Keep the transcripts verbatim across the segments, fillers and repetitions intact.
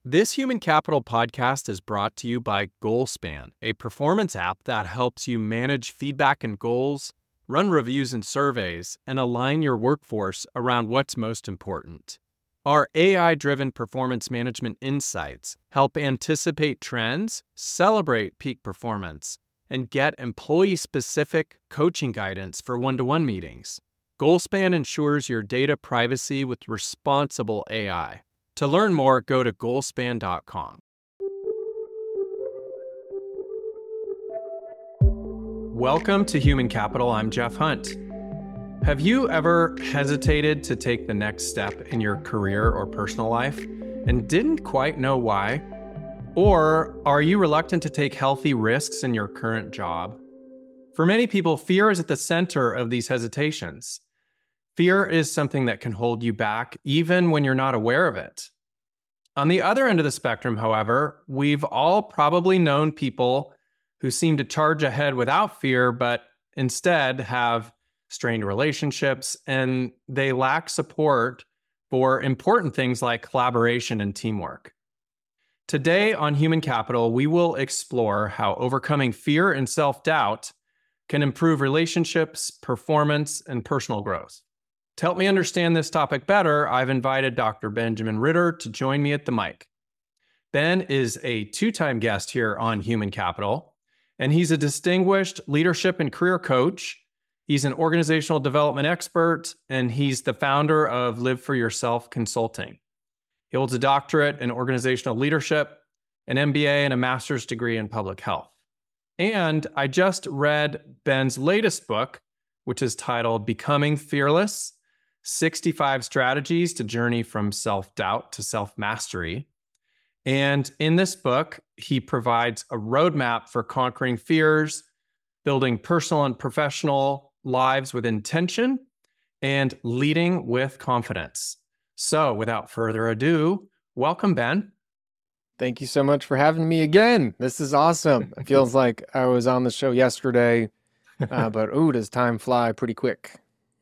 This Human Capital podcast is brought to you by Goalspan, a performance app that helps you manage feedback and goals, run reviews and surveys, and align your workforce around what's most important. Our A I-driven performance management insights help anticipate trends, celebrate peak performance, and get employee-specific coaching guidance for one-to-one meetings. Goalspan ensures your data privacy with responsible A I. To learn more, go to goalspan dot com. Welcome to Human Capital. I'm Jeff Hunt. Have you ever hesitated to take the next step in your career or personal life and didn't quite know why? Or are you reluctant to take healthy risks in your current job? For many people, fear is at the center of these hesitations. Fear is something that can hold you back even when you're not aware of it. On the other end of the spectrum, however, we've all probably known people who seem to charge ahead without fear, but instead have strained relationships and they lack support for important things like collaboration and teamwork. Today on Human Capital, we will explore how overcoming fear and self-doubt can improve relationships, performance, and personal growth. To help me understand this topic better, I've invited Doctor Benjamin Ritter to join me at the mic. Ben is a two-time guest here on Human Capital, and he's a distinguished leadership and career coach. He's an organizational development expert, and he's the founder of Live for Yourself Consulting. He holds a doctorate in organizational leadership, an M B A, and a master's degree in public health. And I just read Ben's latest book, which is titled Becoming Fearless: sixty-five Strategies to Journey from Self-Doubt to Self-Mastery. And in this book, he provides a roadmap for conquering fears, building personal and professional lives with intention, and leading with confidence. So without further ado, welcome, Ben. Thank you so much for having me again. This is awesome. It feels like I was on the show yesterday, uh, but ooh, does time fly pretty quick.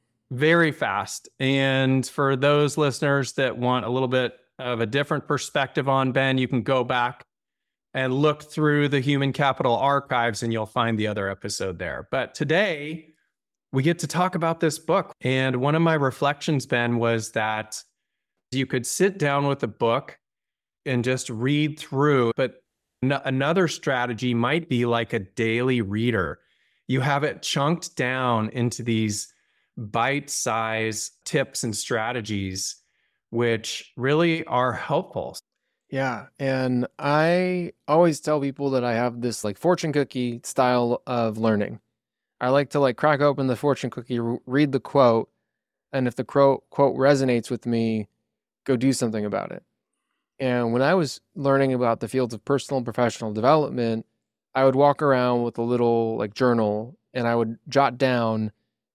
Very fast. And for those listeners that want a little bit of a different perspective on Ben, you can go back and look through the Human Capital archives and you'll find the other episode there. But today we get to talk about this book. And one of my reflections, Ben, was that you could sit down with a book and just read through, but n- another strategy might be like a daily reader. You have it chunked down into these bite-sized tips and strategies, which really are helpful. Yeah. And I always tell people that I have this like fortune cookie style of learning. I like to like crack open the fortune cookie, re- read the quote, and if the quote quote resonates with me, go do something about it. And when I was learning about the fields of personal and professional development, I would walk around with a little like journal and I would jot down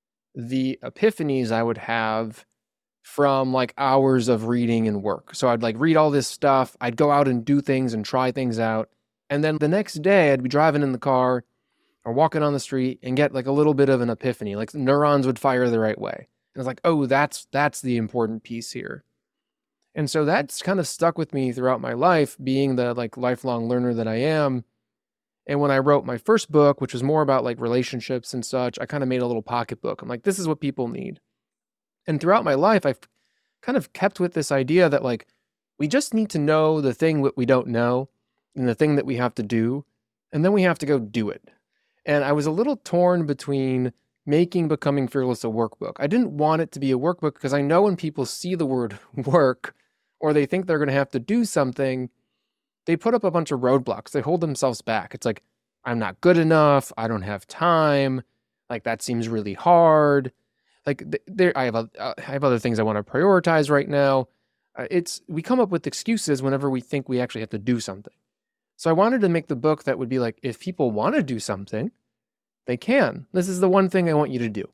the epiphanies I would have from like hours of reading and work. So I'd like read all this stuff. I'd go out and do things and try things out. And then the next day I'd be driving in the car or walking on the street and get like a little bit of an epiphany, like neurons would fire the right way. And it's like, oh, that's, that's the important piece here. And so that's kind of stuck with me throughout my life, being the like lifelong learner that I am. And when I wrote my first book, which was more about like relationships and such, I kind of made a little pocketbook. I'm like, this is what people need. And throughout my life, I've kind of kept with this idea that like, we just need to know the thing that we don't know and the thing that we have to do, and then we have to go do it. And I was a little torn between making Becoming Fearless a workbook. I didn't want it to be a workbook because I know when people see the word work or they think they're going to have to do something, they put up a bunch of roadblocks. They hold themselves back. It's like, I'm not good enough. I don't have time. Like, that seems really hard. Like, there, I have a, I have other things I want to prioritize right now. Uh, it's, we come up with excuses whenever we think we actually have to do something. So I wanted to make the book that would be like, if people want to do something, they can. This is the one thing I want you to do.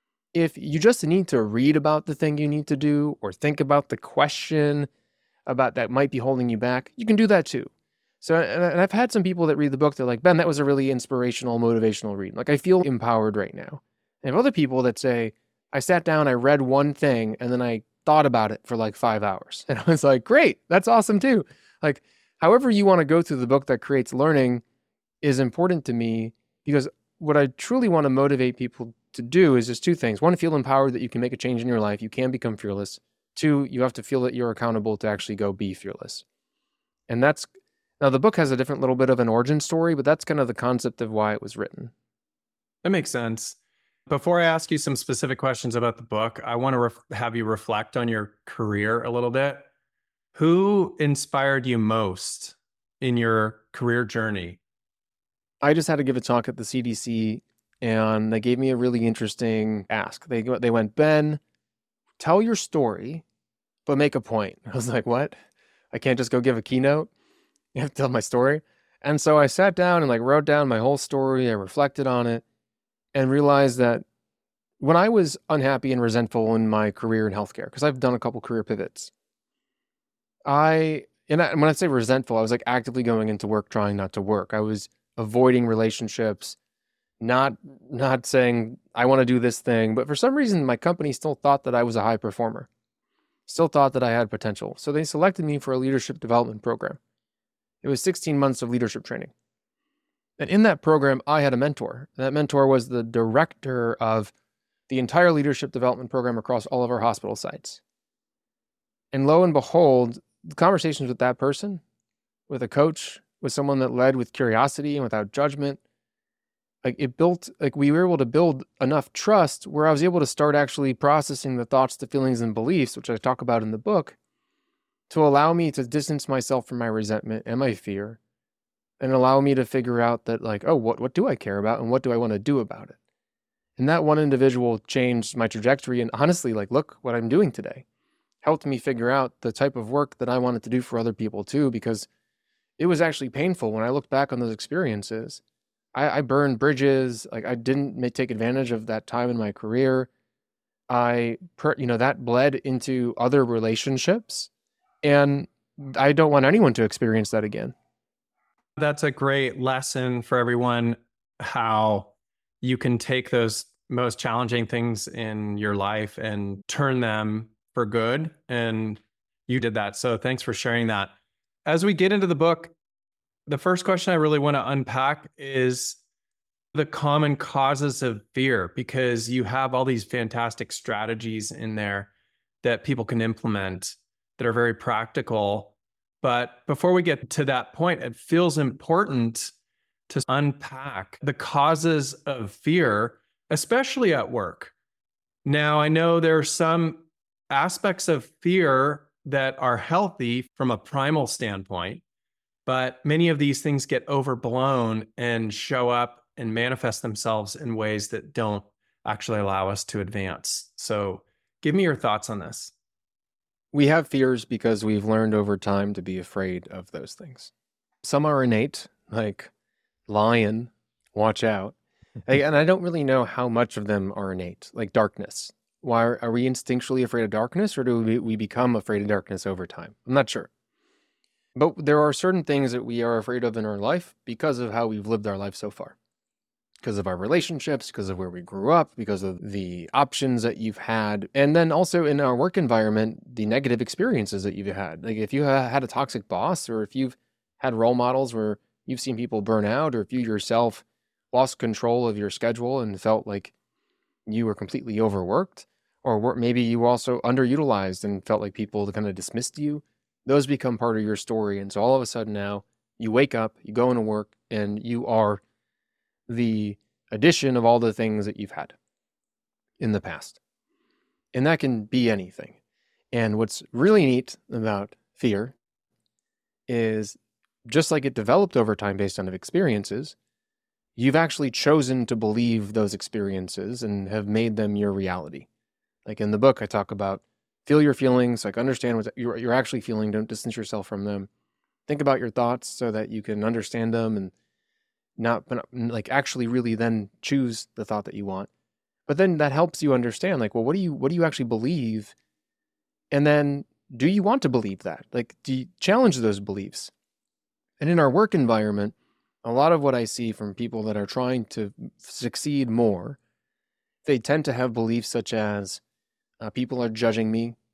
If you just need to read about the thing you need to do or think about the question about that might be holding you back, you can do that too. So, and I've had some people that read the book, they're like, Ben, that was a really inspirational, motivational read. Like, I feel empowered right now. And I have other people that say, I sat down, I read one thing, and then I thought about it for like five hours. And I was like, great, that's awesome too. Like, however you want to go through the book that creates learning is important to me, because what I truly want to motivate people to do is just two things. One, feel empowered that you can make a change in your life. You can become fearless. Two, you have to feel that you're accountable to actually go be fearless. And that's, now the book has a different little bit of an origin story, but that's kind of the concept of why it was written. That makes sense. Before I ask you some specific questions about the book, I want to ref- have you reflect on your career a little bit. Who inspired you most in your career journey? I just had to give a talk at the C D C, and they gave me a really interesting ask. They they went, Ben, tell your story, but make a point. I was like, what? I can't just go give a keynote. You have to tell my story. And so I sat down and like wrote down my whole story. I reflected on it and realized that when I was unhappy and resentful in my career in healthcare, because I've done a couple career pivots, I, and, I, and when I say resentful, I was like actively going into work, trying not to work. I was avoiding relationships, not not saying I want to do this thing, but for some reason my company still thought that I was a high performer, still thought that I had potential. So they selected me for a leadership development program. It was sixteen months of leadership training. And in that program, I had a mentor. That mentor was the director of the entire leadership development program across all of our hospital sites. And lo and behold, the conversations with that person, with a coach, with someone that led with curiosity and without judgment, like it built, like we were able to build enough trust where I was able to start actually processing the thoughts, the feelings, and beliefs, which I talk about in the book, to allow me to distance myself from my resentment and my fear, and allow me to figure out that like, oh, what, what do I care about and what do I want to do about it? And that one individual changed my trajectory. And honestly, like, look what I'm doing today. Helped me figure out the type of work that I wanted to do for other people too, because it was actually painful when I looked back on those experiences. I, I burned bridges. Like I didn't may take advantage of that time in my career. I, per, you know, that bled into other relationships, and I don't want anyone to experience that again. That's a great lesson for everyone, how you can take those most challenging things in your life and turn them for good. And you did that. So thanks for sharing that. As we get into the book, the first question I really want to unpack is the common causes of fear, because you have all these fantastic strategies in there that people can implement that are very practical. But before we get to that point, it feels important to unpack the causes of fear, especially at work. Now, I know there are some aspects of fear that are healthy from a primal standpoint, but many of these things get overblown and show up and manifest themselves in ways that don't actually allow us to advance. So give me your thoughts on this. We have fears because we've learned over time to be afraid of those things. Some are innate, like lion, watch out. And I don't really know how much of them are innate, like darkness. Why are, are we instinctually afraid of darkness, or do we, we become afraid of darkness over time? I'm not sure. But there are certain things that we are afraid of in our life because of how we've lived our life so far. Because of our relationships, because of where we grew up, because of the options that you've had. And then also in our work environment, the negative experiences that you've had. Like if you had a toxic boss, or if you've had role models where you've seen people burn out, or if you yourself lost control of your schedule and felt like you were completely overworked, or maybe you also underutilized and felt like people kind of dismissed you, those become part of your story. And so all of a sudden now you wake up, you go into work, and you are the addition of all the things that you've had in the past. And that can be anything. And what's really neat about fear is, just like it developed over time based on experiences, you've actually chosen to believe those experiences and have made them your reality. Like in the book, I talk about feel your feelings, like understand what you're, you're actually feeling. Don't distance yourself from them. Think about your thoughts so that you can understand them and not like actually really then choose the thought that you want. But then that helps you understand, like, well, what do you, what do you actually believe? And then do you want to believe that? Like, do you challenge those beliefs? And in our work environment, a lot of what I see from people that are trying to succeed more, they tend to have beliefs such as uh, people are judging me.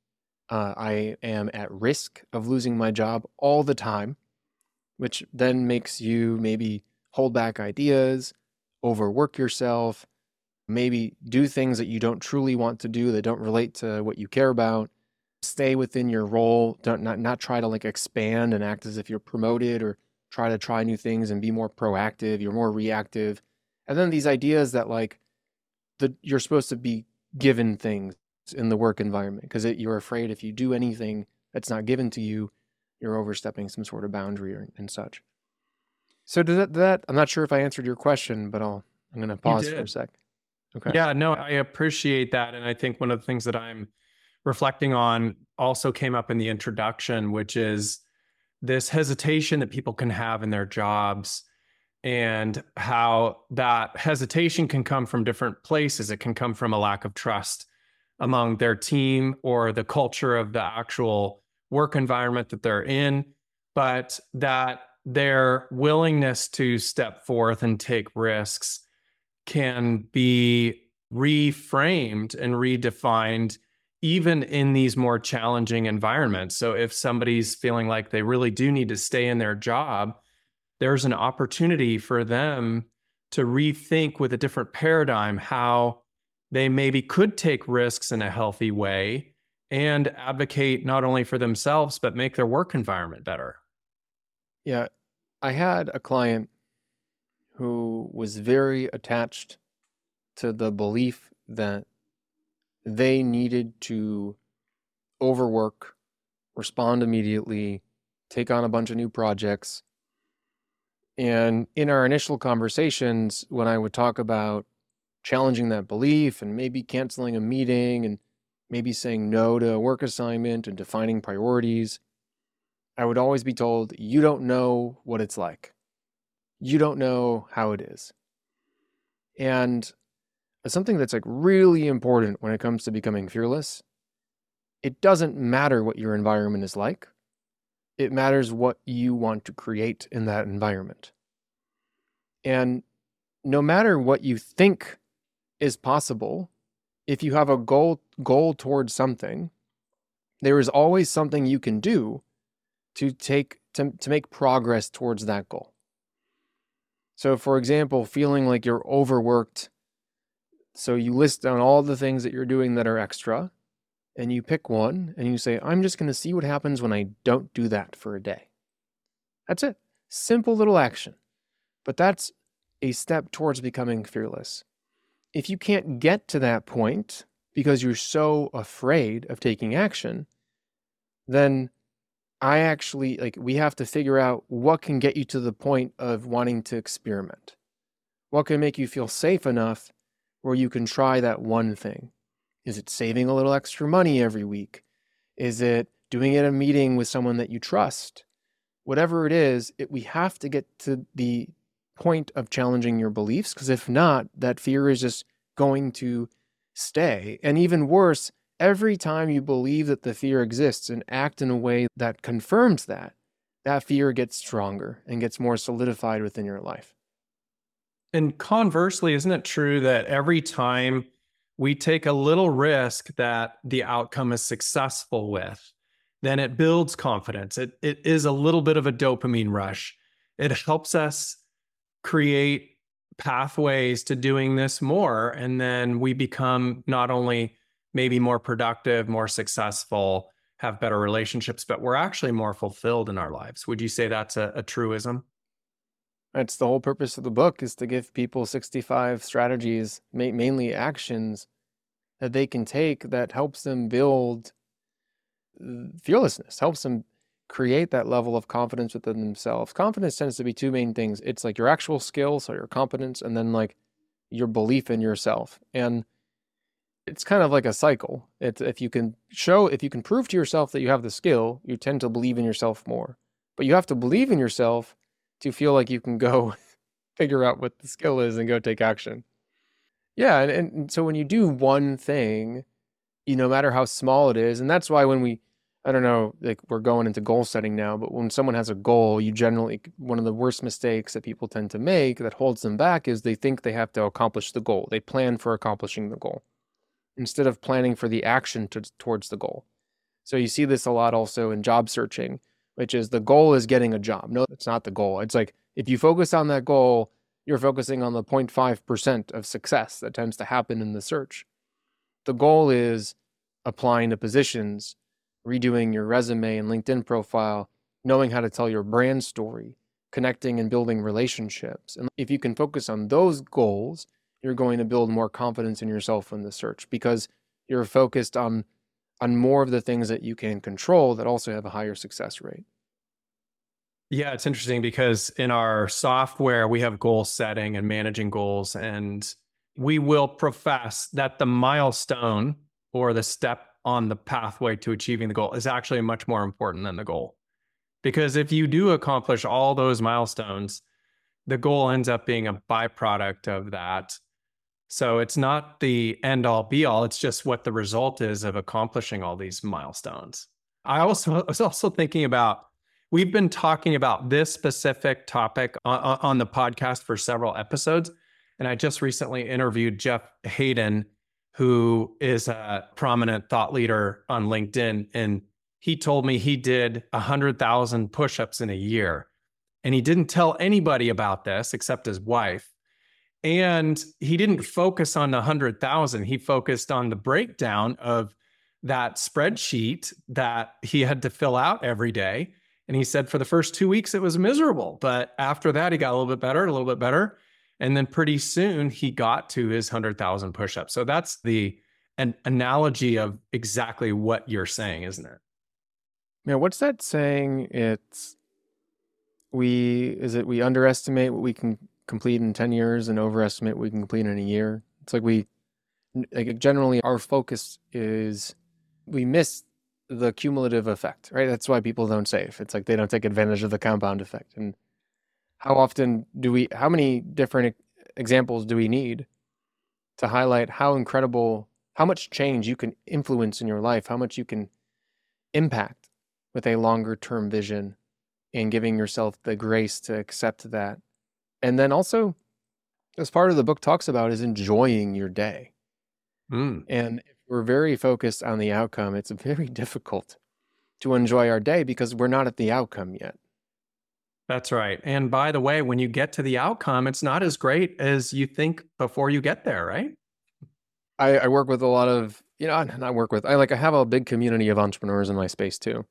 Uh, I am at risk of losing my job all the time, which then makes you maybe hold back ideas, overwork yourself, maybe do things that you don't truly want to do that don't relate to what you care about. Stay within your role. Don't not not try to like expand and act as if you're promoted, or try to try new things and be more proactive. You're more reactive. And then these ideas that like the you're supposed to be given things in the work environment, because you're afraid if you do anything that's not given to you, you're overstepping some sort of boundary or, and such. So does that, that I'm not sure if I answered your question, but I'll I'm gonna You pause for a did. sec. Okay. Yeah, no, I appreciate that. And I think one of the things that I'm reflecting on also came up in the introduction, which is this hesitation that people can have in their jobs, and how that hesitation can come from different places. It can come from a lack of trust among their team or the culture of the actual work environment that they're in, but that their willingness to step forth and take risks can be reframed and redefined even in these more challenging environments. So if somebody's feeling like they really do need to stay in their job, there's an opportunity for them to rethink with a different paradigm how they maybe could take risks in a healthy way and advocate not only for themselves, but make their work environment better. Yeah. I had a client who was very attached to the belief that they needed to overwork, respond immediately, take on a bunch of new projects. And in our initial conversations, when I would talk about challenging that belief and maybe canceling a meeting and maybe saying no to a work assignment and defining priorities, I would always be told, you don't know what it's like. You don't know how it is. And something that's like really important when it comes to becoming fearless, it doesn't matter what your environment is like. It matters what you want to create in that environment. And no matter what you think is possible, if you have a goal goal towards something, there is always something you can do to take to, to make progress towards that goal. So for example, feeling like you're overworked, so you list down all the things that you're doing that are extra, and you pick one and you say, I'm just going to see what happens when I don't do that for a day. That's it. Simple little action. But that's a step towards becoming fearless. If you can't get to that point because you're so afraid of taking action, then I actually, like, we have to figure out what can get you to the point of wanting to experiment. What can make you feel safe enough where you can try that one thing? Is it saving a little extra money every week? Is it doing it in a meeting with someone that you trust? Whatever it is, it, we have to get to the point of challenging your beliefs, because if not, that fear is just going to stay. And even worse, every time you believe that the fear exists and act in a way that confirms that, that fear gets stronger and gets more solidified within your life. And conversely, isn't it true that every time we take a little risk that the outcome is successful with, then it builds confidence. It, it is a little bit of a dopamine rush. It helps us create pathways to doing this more. And then we become not only maybe more productive, more successful, have better relationships, but we're actually more fulfilled in our lives. Would you say that's a, a truism? That's the whole purpose of the book, is to give people sixty-five strategies, ma- mainly actions that they can take that helps them build fearlessness, helps them create that level of confidence within themselves. Confidence tends to be two main things. It's like your actual skill, so your competence, and then like your belief in yourself. And it's kind of like a cycle. It's if you can show, if you can prove to yourself that you have the skill, you tend to believe in yourself more. But you have to believe in yourself to feel like you can go figure out what the skill is and go take action. Yeah, and, and so when you do one thing, you no matter how small it is, and that's why when we, I don't know, like we're going into goal setting now, but when someone has a goal, you generally, one of the worst mistakes that people tend to make that holds them back is they think they have to accomplish the goal. They plan for accomplishing the goal instead of planning for the action to, towards the goal. So you see this a lot also in job searching, which is the goal is getting a job. No, it's not the goal. It's like if you focus on that goal, you're focusing on the zero point five percent of success that tends to happen in the search. The goal is applying to positions, redoing your resume and LinkedIn profile, knowing how to tell your brand story, connecting and building relationships. And if you can focus on those goals, you're going to build more confidence in yourself in the search because you're focused on on more of the things that you can control that also have a higher success rate. Yeah, it's interesting because in our software, we have goal setting and managing goals, and we will profess that the milestone or the step on the pathway to achieving the goal is actually much more important than the goal. Because if you do accomplish all those milestones, the goal ends up being a byproduct of that. So it's not the end all be all. It's just what the result is of accomplishing all these milestones. I also I was also thinking about, we've been talking about this specific topic on, on the podcast for several episodes. And I just recently interviewed Jeff Hayden, who is a prominent thought leader on LinkedIn. And he told me he did one hundred thousand push-ups in a year. And he didn't tell anybody about this except his wife. And he didn't focus on the one hundred thousand. He focused on the breakdown of that spreadsheet that he had to fill out every day. And he said for the first two weeks, it was miserable. But after that, he got a little bit better, a little bit better. And then pretty soon he got to his one hundred thousand push-ups. So that's the an analogy of exactly what you're saying, isn't it? Yeah, what's that saying? It's we is it we underestimate what we can complete in ten years and overestimate what we can complete in a year. It's like we like generally our focus is we miss the cumulative effect, right? That's why people don't save. It's like they don't take advantage of the compound effect. And how often do we, how many different examples do we need to highlight how incredible, how much change you can influence in your life, how much you can impact with a longer term vision and giving yourself the grace to accept that. And then also, as part of the book talks about, is enjoying your day. Mm. And if we're very focused on the outcome, it's very difficult to enjoy our day because we're not at the outcome yet. That's right. And by the way, when you get to the outcome, it's not as great as you think before you get there, right? I, I work with a lot of, you know, not work with, I like, I have a big community of entrepreneurs in my space too.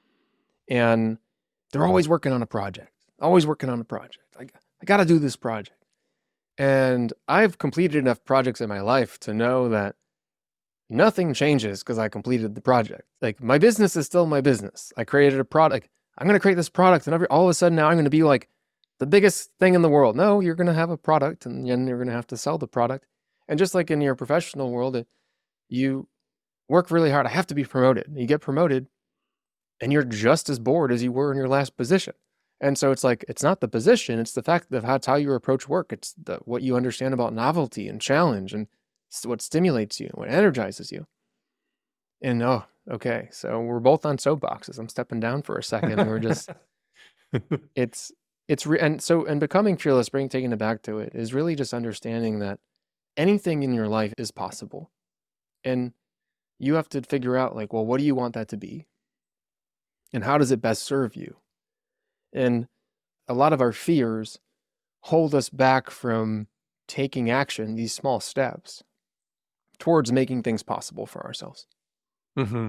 And they're always working on a project, always working on a project. I, I got to do this project. And I've completed enough projects in my life to know that nothing changes because I completed the project. Like my business is still my business. I created a product. I'm going to create this product and every, all of a sudden now I'm going to be like the biggest thing in the world. No, you're going to have a product and then you're going to have to sell the product. And just like in your professional world, it, you work really hard. I have to be promoted. You get promoted and you're just as bored as you were in your last position. And so it's like, it's not the position, it's the fact of how, it's how you approach work. It's the, what you understand about novelty and challenge and what stimulates you, what energizes you. And oh, okay. So we're both on soapboxes. I'm stepping down for a second. We're just, it's, it's, re- and so, and becoming fearless, bringing, taking it back to it is really just understanding that anything in your life is possible. And you have to figure out like, well, what do you want that to be? And how does it best serve you? And a lot of our fears hold us back from taking action, these small steps towards making things possible for ourselves. Mm-hmm.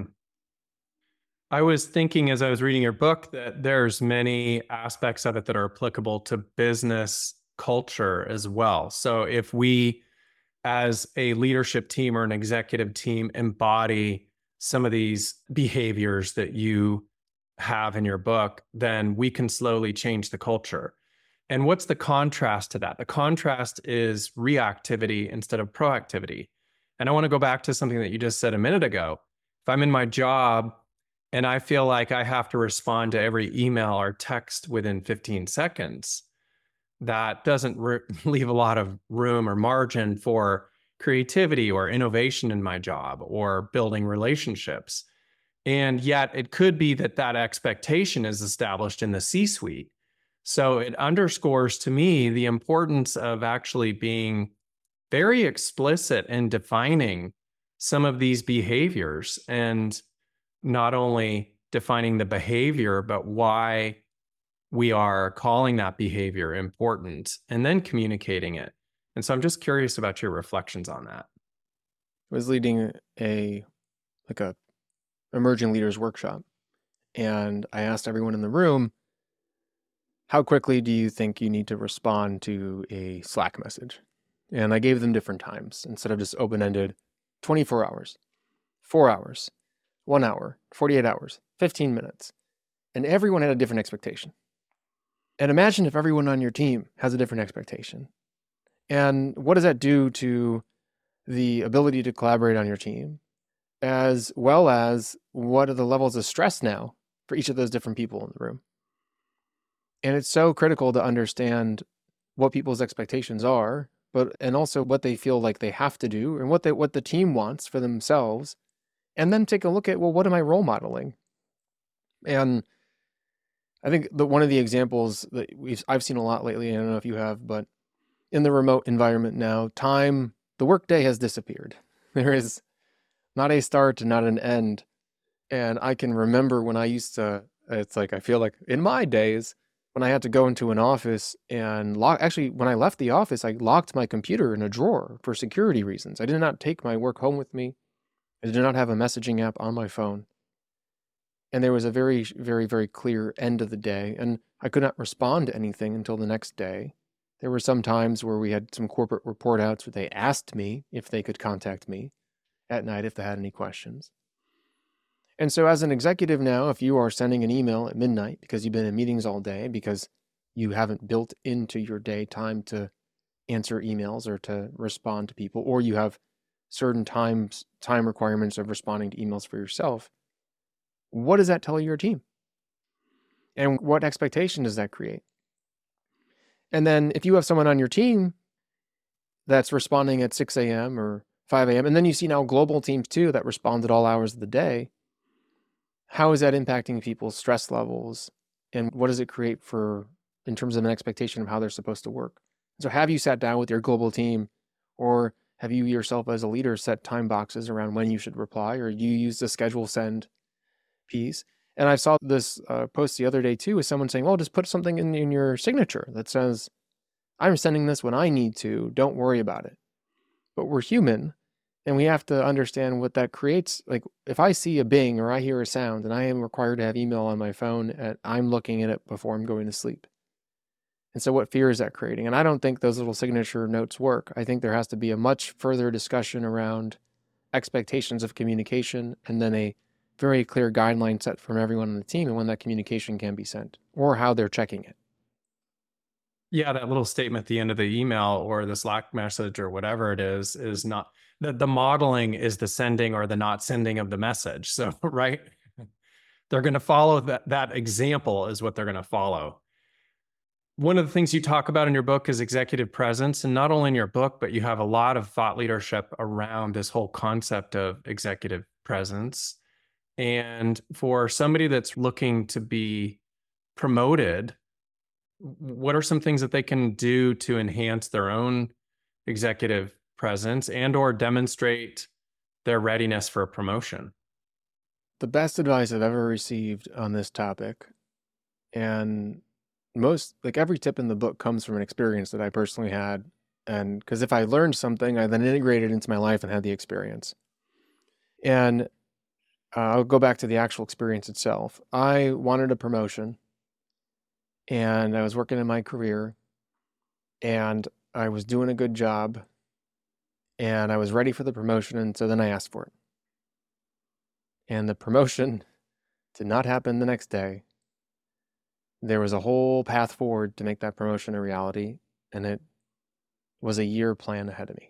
I was thinking as I was reading your book that there's many aspects of it that are applicable to business culture as well. So if we, as a leadership team or an executive team, embody some of these behaviors that you have in your book, then we can slowly change the culture. And what's the contrast to that? The contrast is reactivity instead of proactivity. And I want to go back to something that you just said a minute ago. If I'm in my job and I feel like I have to respond to every email or text within fifteen seconds, that doesn't re- leave a lot of room or margin for creativity or innovation in my job or building relationships. And yet it could be that that expectation is established in the C-suite. So it underscores to me the importance of actually being very explicit in defining some of these behaviors and not only defining the behavior, but why we are calling that behavior important and then communicating it. And so I'm just curious about your reflections on that. I was leading a like a emerging leaders workshop, and I asked everyone in the room, how quickly do you think you need to respond to a Slack message? And I gave them different times instead of just open-ended, twenty-four hours, four hours, one hour, forty-eight hours, fifteen minutes. And everyone had a different expectation. And imagine if everyone on your team has a different expectation. And what does that do to the ability to collaborate on your team, as well as what are the levels of stress now for each of those different people in the room? And it's so critical to understand what people's expectations are, but and also what they feel like they have to do and what they what the team wants for themselves. And then take a look at, well, what am I role modeling? And I think that one of the examples that we've I've seen a lot lately, I don't know if you have, but in the remote environment now, time, the workday has disappeared. There is not a start and not an end. And I can remember when I used to, it's like, I feel like in my days, when I had to go into an office and lock, actually, when I left the office, I locked my computer in a drawer for security reasons. I did not take my work home with me. I did not have a messaging app on my phone. And there was a very, very, very clear end of the day. And I could not respond to anything until the next day. There were some times where we had some corporate report outs where they asked me if they could contact me at night if they had any questions. And so as an executive now, if you are sending an email at midnight because you've been in meetings all day, because you haven't built into your day time to answer emails or to respond to people, or you have certain times, time requirements of responding to emails for yourself, what does that tell your team? And what expectation does that create? And then if you have someone on your team that's responding at six a.m. or five a.m., and then you see now global teams too that respond at all hours of the day, how is that impacting people's stress levels? And what does it create for, in terms of an expectation of how they're supposed to work? So have you sat down with your global team, or have you yourself as a leader set time boxes around when you should reply, or you use the schedule send piece? And I saw this uh, post the other day too, with someone saying, well, just put something in, in your signature that says, I'm sending this when I need to, don't worry about it. But we're human, and we have to understand what that creates. Like if I see a bing or I hear a sound and I am required to have email on my phone, and I'm looking at it before I'm going to sleep. And so what fear is that creating? And I don't think those little signature notes work. I think there has to be a much further discussion around expectations of communication, and then a very clear guideline set from everyone on the team and when that communication can be sent or how they're checking it. Yeah, that little statement at the end of the email or the Slack message or whatever it is, is not, the, the modeling is the sending or the not sending of the message. So, right? They're going to follow that, that example is what they're going to follow. One of the things you talk about in your book is executive presence. And not only in your book, but you have a lot of thought leadership around this whole concept of executive presence. And for somebody that's looking to be promoted, what are some things that they can do to enhance their own executive presence and or demonstrate their readiness for a promotion? The best advice I've ever received on this topic, and most, like every tip in the book comes from an experience that I personally had. And because if I learned something, I then integrated it into my life and had the experience. And uh, I'll go back to the actual experience itself. I wanted a promotion, and I was working in my career, and I was doing a good job, and I was ready for the promotion. And so then I asked for it. And the promotion did not happen the next day. There was a whole path forward to make that promotion a reality, and it was a year plan ahead of me.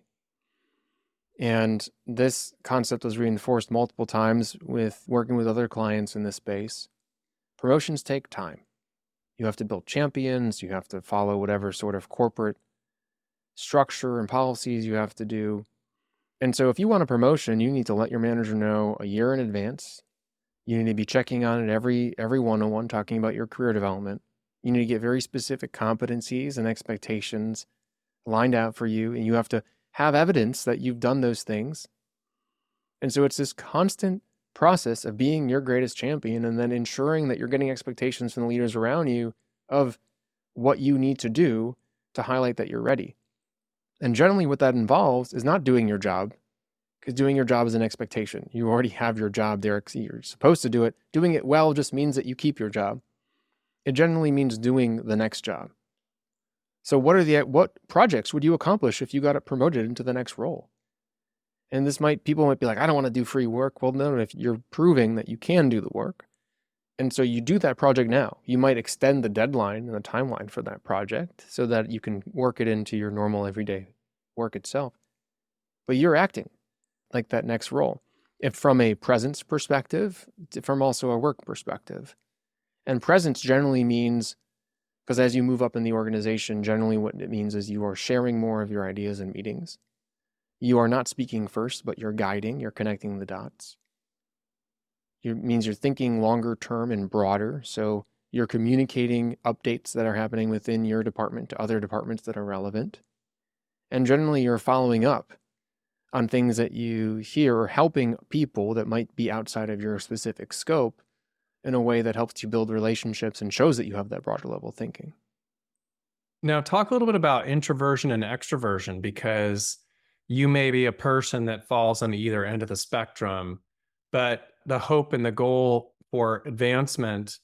And this concept was reinforced multiple times with working with other clients in this space. Promotions take time. You have to build champions. You have to follow whatever sort of corporate structure and policies you have to do. And so if you want a promotion, you need to let your manager know a year in advance. You need to be checking on it every every one-on-one, talking about your career development. You need to get very specific competencies and expectations lined out for you, and you have to have evidence that you've done those things. And so it's this constant process of being your greatest champion and then ensuring that you're getting expectations from the leaders around you of what you need to do to highlight that you're ready. And generally what that involves is not doing your job, because doing your job is an expectation. You already have your job there. You're supposed to do it. Doing it well just means that you keep your job. It generally means doing the next job. So what are the what projects would you accomplish if you got promoted into the next role? And this might, people might be like, I don't want to do free work. Well, no, if you're proving that you can do the work. And so you do that project now. You might extend the deadline and the timeline for that project so that you can work it into your normal everyday work itself. But you're acting like that next role. If from a presence perspective, from also a work perspective. And presence generally means, because as you move up in the organization, generally what it means is you are sharing more of your ideas in meetings. You are not speaking first, but you're guiding, you're connecting the dots. It means you're thinking longer term and broader. So you're communicating updates that are happening within your department to other departments that are relevant. And generally you're following up on things that you hear or helping people that might be outside of your specific scope in a way that helps you build relationships and shows that you have that broader level thinking. Now, talk a little bit about introversion and extroversion, because you may be a person that falls on either end of the spectrum, but the hope and the goal for advancement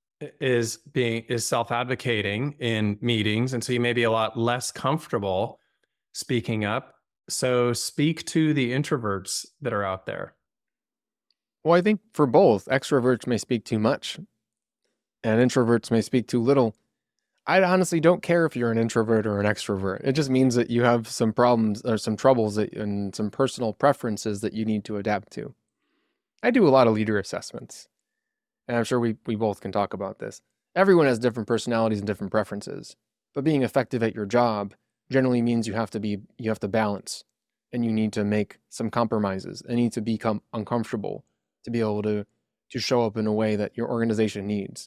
is being is self-advocating in meetings. And so you may be a lot less comfortable speaking up. So speak to the introverts that are out there. Well, I think for both, extroverts may speak too much and introverts may speak too little. I honestly don't care if you're an introvert or an extrovert. It just means that you have some problems or some troubles that, and some personal preferences that you need to adapt to. I do a lot of leader assessments, and I'm sure we, we both can talk about this. Everyone has different personalities and different preferences, but being effective at your job generally means you have to be, you have to balance, and you need to make some compromises and need to become uncomfortable to be able to, to show up in a way that your organization needs.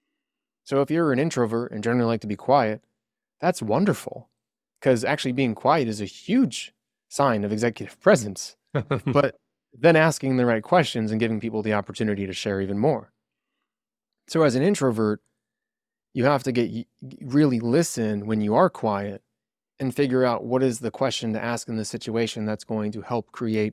So if you're an introvert and generally like to be quiet, that's wonderful, because actually being quiet is a huge sign of executive presence. But then asking the right questions and giving people the opportunity to share even more. So as an introvert, you have to get really listen when you are quiet and figure out what is the question to ask in the situation that's going to help create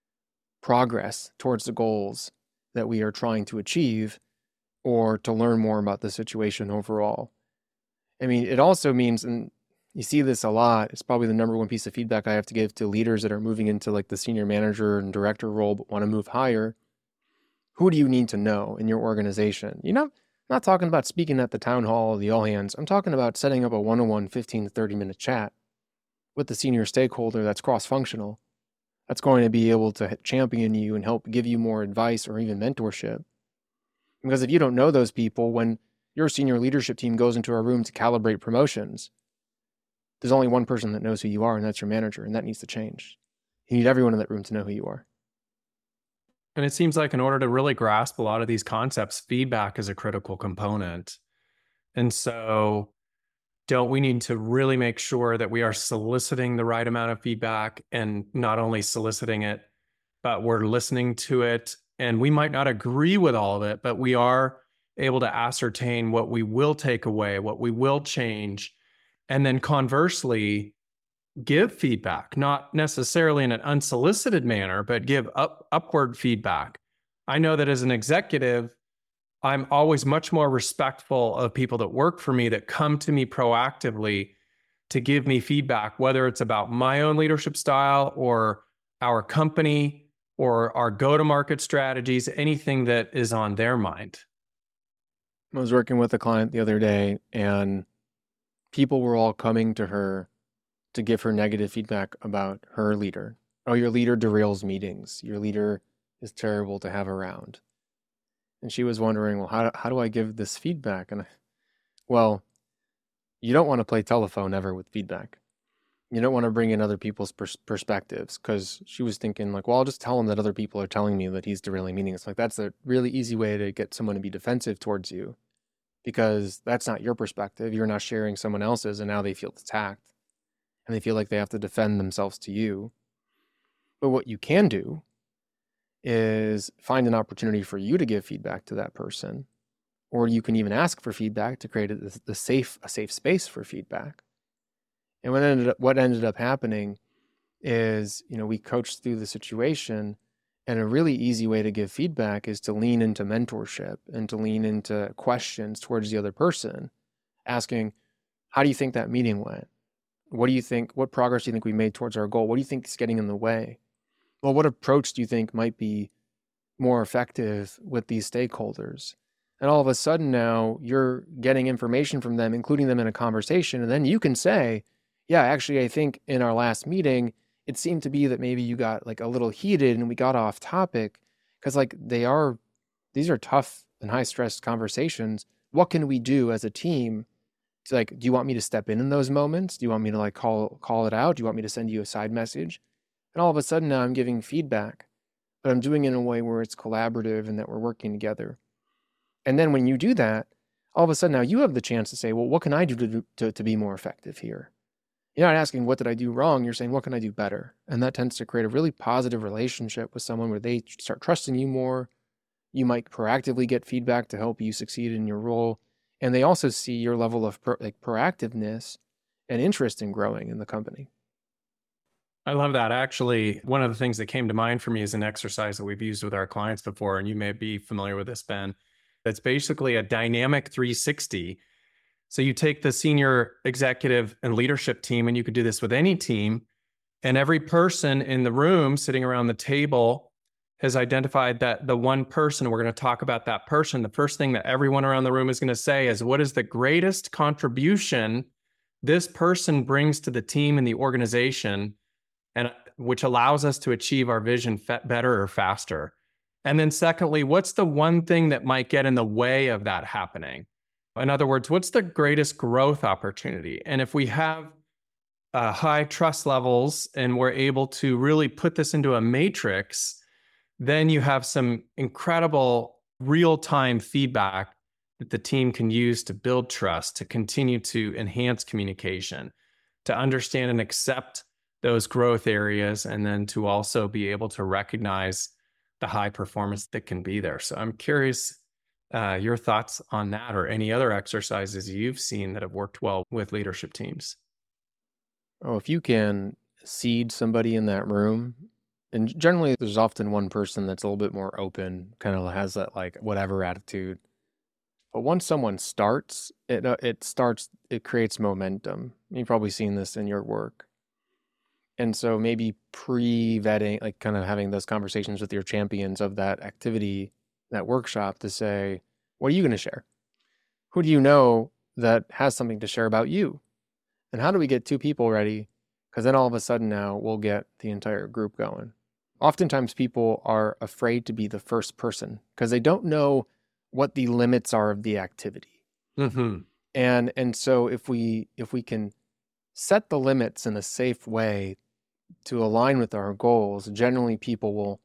progress towards the goals that we are trying to achieve, or to learn more about the situation overall. I mean, it also means, and you see this a lot, it's probably the number one piece of feedback I have to give to leaders that are moving into like the senior manager and director role but want to move higher. Who do you need to know in your organization? You know, I'm not talking about speaking at the town hall or the all hands. I'm talking about setting up a one-on-one fifteen to thirty minute chat with the senior stakeholder that's cross-functional, that's going to be able to champion you and help give you more advice or even mentorship. Because if you don't know those people, when your senior leadership team goes into a room to calibrate promotions, there's only one person that knows who you are, and that's your manager, and that needs to change. You need everyone in that room to know who you are. And it seems like in order to really grasp a lot of these concepts, feedback is a critical component. And so don't we need to really make sure that we are soliciting the right amount of feedback, and not only soliciting it, but we're listening to it. And we might not agree with all of it, but we are able to ascertain what we will take away, what we will change, and then conversely, give feedback, not necessarily in an unsolicited manner, but give up upward feedback. I know that as an executive, I'm always much more respectful of people that work for me, that come to me proactively to give me feedback, whether it's about my own leadership style or our company or our go-to-market strategies, anything that is on their mind. I was working with a client the other day, and people were all coming to her to give her negative feedback about her leader. Oh, your leader derails meetings. Your leader is terrible to have around. And she was wondering, well, how, how do I give this feedback? And I, well, you don't want to play telephone ever with feedback. You don't want to bring in other people's pers- perspectives, because she was thinking like, well, I'll just tell him that other people are telling me that he's derailing meetings. Like, that's a really easy way to get someone to be defensive towards you, because that's not your perspective. You're not sharing someone else's, and now they feel attacked and they feel like they have to defend themselves to you. But what you can do is find an opportunity for you to give feedback to that person, or you can even ask for feedback to create a, the safe a safe space for feedback. And what ended up what ended up happening is, you know, we coached through the situation, and a really easy way to give feedback is to lean into mentorship and to lean into questions towards the other person, asking, how do you think that meeting went? What do you think, what progress do you think we made towards our goal? What do you think is getting in the way? Well, what approach do you think might be more effective with these stakeholders? And all of a sudden now you're getting information from them, including them in a conversation. And then you can say, yeah, actually, I think in our last meeting, it seemed to be that maybe you got like a little heated and we got off topic, because like they are, these are tough and high stress conversations. What can we do as a team to like, do you want me to step in in those moments? Do you want me to like call, call it out? Do you want me to send you a side message? And all of a sudden now I'm giving feedback, but I'm doing it in a way where it's collaborative and that we're working together. And then when you do that, all of a sudden now you have the chance to say, well, what can I do to, to, to be more effective here? You're not asking, what did I do wrong? You're saying, what can I do better? And that tends to create a really positive relationship with someone where they start trusting you more. You might proactively get feedback to help you succeed in your role. And they also see your level of pro, like proactiveness and interest in growing in the company. I love that. Actually, one of the things that came to mind for me is an exercise that we've used with our clients before, and you may be familiar with this, Ben. It's basically a dynamic three sixty. So you take the senior executive and leadership team, and you could do this with any team, and every person in the room sitting around the table has identified that the one person, we're going to talk about that person. The first thing that everyone around the room is going to say is, what is the greatest contribution this person brings to the team and the organization, and which allows us to achieve our vision better or faster? And then secondly, what's the one thing that might get in the way of that happening? In other words, what's the greatest growth opportunity? And if we have uh, high trust levels and we're able to really put this into a matrix, then you have some incredible real-time feedback that the team can use to build trust, to continue to enhance communication, to understand and accept those growth areas, and then to also be able to recognize the high performance that can be there. So I'm curious uh, your thoughts on that, or any other exercises you've seen that have worked well with leadership teams. Oh, if you can seed somebody in that room, and generally there's often one person that's a little bit more open, kind of has that like whatever attitude. But once someone starts, it uh, it starts, it creates momentum. You've probably seen this in your work. And so maybe pre-vetting, like kind of having those conversations with your champions of that activity, that workshop, to say, what are you going to share? Who do you know that has something to share about you? And how do we get two people ready? Because then all of a sudden now we'll get the entire group going. Oftentimes people are afraid to be the first person because they don't know what the limits are of the activity. Mm-hmm. And and so if we if we can set the limits in a safe way to align with our goals, generally people will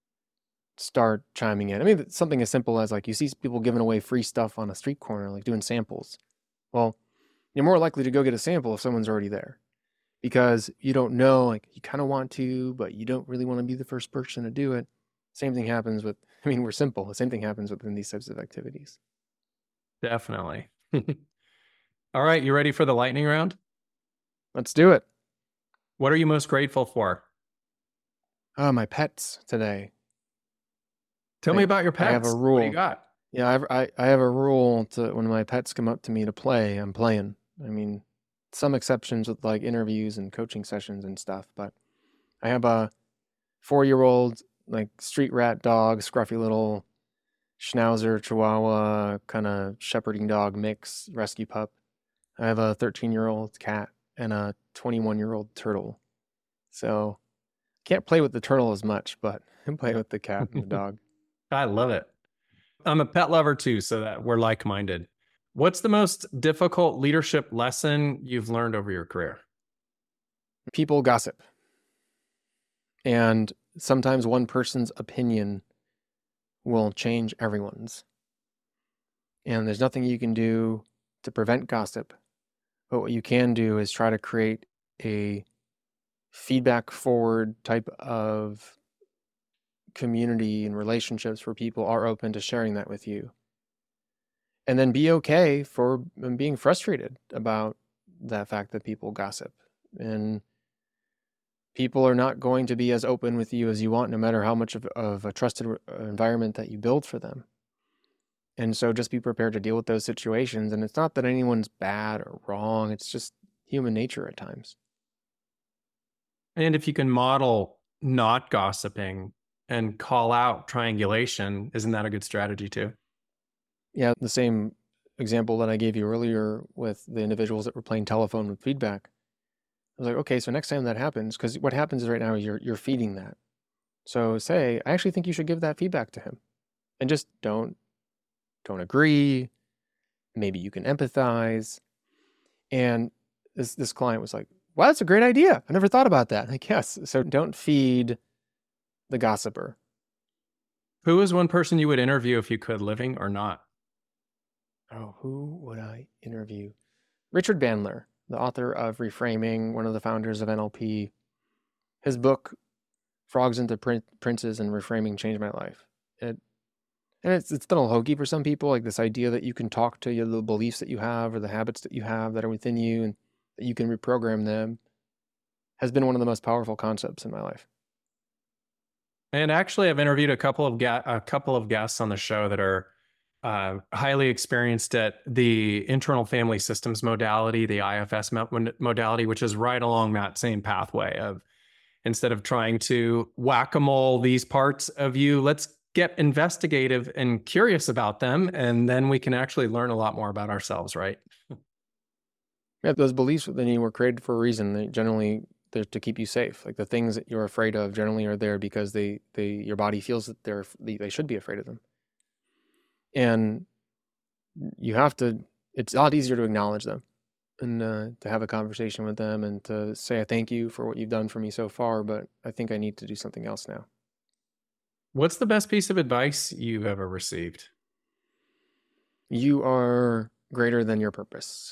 start chiming in. I mean, something as simple as like you see people giving away free stuff on a street corner, like doing samples. Well, you're more likely to go get a sample if someone's already there, because you don't know, like you kind of want to, but you don't really want to be the first person to do it. Same thing happens with, I mean, we're simple. The same thing happens within these types of activities. Definitely. All right, you ready for the lightning round? Let's do it. What are you most grateful for? Oh, my pets today. Tell I, me about your pets. I have a rule. What do you got? Yeah, I have, I, I have a rule to when my pets come up to me to play, I'm playing. I mean, some exceptions with like interviews and coaching sessions and stuff, but I have a four-year-old like street rat dog, scruffy little schnauzer, chihuahua, kind of shepherding dog mix, rescue pup. I have a thirteen-year-old cat and a twenty-one-year-old turtle. So can't play with the turtle as much, but I can play with the cat and the dog. I love it. I'm a pet lover too, so that we're like-minded. What's the most difficult leadership lesson you've learned over your career? People gossip. And sometimes one person's opinion will change everyone's. And there's nothing you can do to prevent gossip. But what you can do is try to create a feedback forward type of community and relationships where people are open to sharing that with you. And then be okay for being frustrated about that fact that people gossip. And people are not going to be as open with you as you want, no matter how much of, of a trusted environment that you build for them. And so just be prepared to deal with those situations. And it's not that anyone's bad or wrong. It's just human nature at times. And if you can model not gossiping and call out triangulation, isn't that a good strategy too? Yeah, the same example that I gave you earlier with the individuals that were playing telephone with feedback. I was like, okay, so next time that happens, because what happens is right now you're you're feeding that. So say, I actually think you should give that feedback to him, and just don't don't agree. Maybe you can empathize. And this this client was like, wow, that's a great idea. I never thought about that. Like, yes. So don't feed the gossiper. Who is one person you would interview if you could, living or not? Oh, who would I interview? Richard Bandler, the author of Reframing, one of the founders of N L P. His book, Frogs into Prin- Princes and Reframing, changed my life. It, and it's it's been a little hokey for some people, like this idea that you can talk to your little beliefs that you have or the habits that you have that are within you and that you can reprogram them, has been one of the most powerful concepts in my life. And actually, I've interviewed a couple of ga- a couple of guests on the show that are uh, highly experienced at the internal family systems modality, the I F S mo- modality, which is right along that same pathway of, instead of trying to whack-a-mole these parts of you, let's get investigative and curious about them, and then we can actually learn a lot more about ourselves, right? Yeah, those beliefs within you were created for a reason. They generally they're to keep you safe. Like the things that you're afraid of generally are there because they they your body feels that they're they, they should be afraid of them. And you have to, it's a lot easier to acknowledge them and uh, to have a conversation with them and to say, I thank you for what you've done for me so far, but I think I need to do something else now. What's the best piece of advice you've ever received? You are greater than your purpose.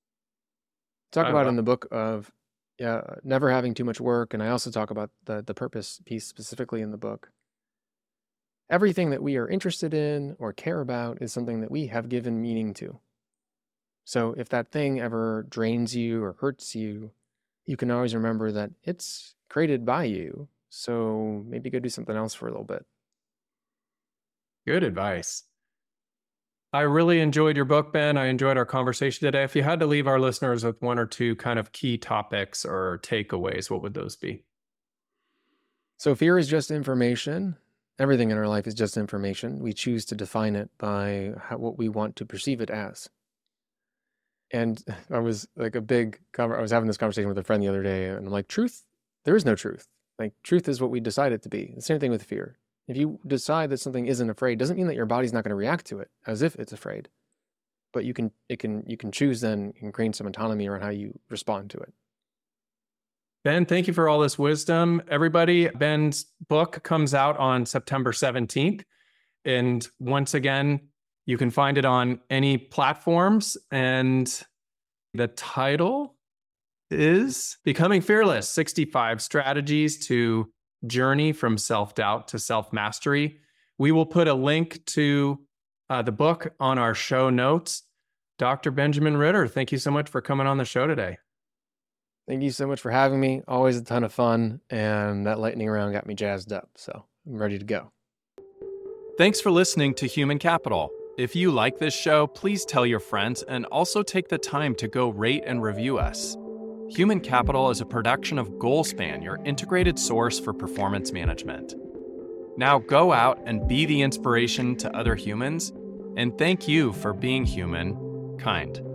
Talk I about love- in the book of yeah, never having too much work. And I also talk about the, the purpose piece specifically in the book. Everything that we are interested in or care about is something that we have given meaning to. So if that thing ever drains you or hurts you, you can always remember that it's created by you. So maybe go do something else for a little bit. Good advice. I really enjoyed your book, Ben. I enjoyed our conversation today. If you had to leave our listeners with one or two kind of key topics or takeaways, what would those be? So fear is just information. Everything in our life is just information. We choose to define it by how, what we want to perceive it as. And I was like a big, I was having this conversation with a friend the other day, and I'm like, truth, there is no truth. Like truth is what we decide it to be. The same thing with fear. If you decide that something isn't afraid, doesn't mean that your body's not going to react to it as if it's afraid. But you can, it can, you can choose then and gain some autonomy around how you respond to it. Ben, thank you for all this wisdom. Everybody, Ben's book comes out on September seventeenth. And once again, you can find it on any platforms. And the title is Becoming Fearless, sixty-five Strategies to Journey from Self-Doubt to Self-Mastery. We will put a link to uh, the book on our show notes. Doctor Benjamin Ritter, thank you so much for coming on the show today. Thank you so much for having me. Always a ton of fun. And that lightning round got me jazzed up. So I'm ready to go. Thanks for listening to Human Capital. If you like this show, please tell your friends and also take the time to go rate and review us. Human Capital is a production of Goalspan, your integrated source for performance management. Now go out and be the inspiration to other humans, and thank you for being human, kind.